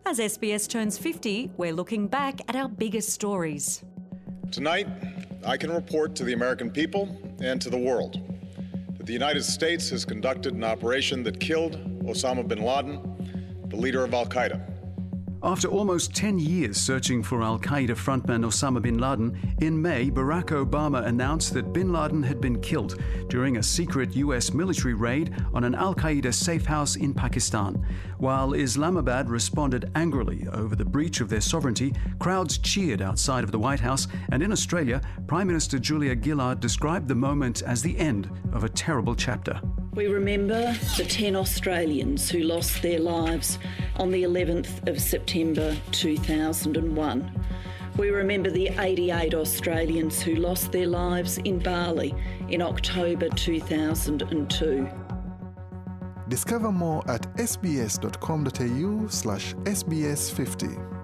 As SBS turns 50, we're looking back at our biggest stories. Tonight, I can report to the American people and to the world that the United States has conducted an operation that killed Osama bin Laden, the leader of Al-Qaeda. After almost 10 years searching for Al-Qaeda frontman Osama bin Laden, in May, Barack Obama announced that bin Laden had been killed during a secret US military raid on an Al-Qaeda safe house in Pakistan. While Islamabad responded angrily over the breach of their sovereignty, crowds cheered outside of the White House, and in Australia, Prime Minister Julia Gillard described the moment as the end of a terrible chapter. We remember the 10 Australians who lost their lives on the 11th of September 2001. We remember the 88 Australians who lost their lives in Bali in October 2002. Discover more at sbs.com.au/sbs50.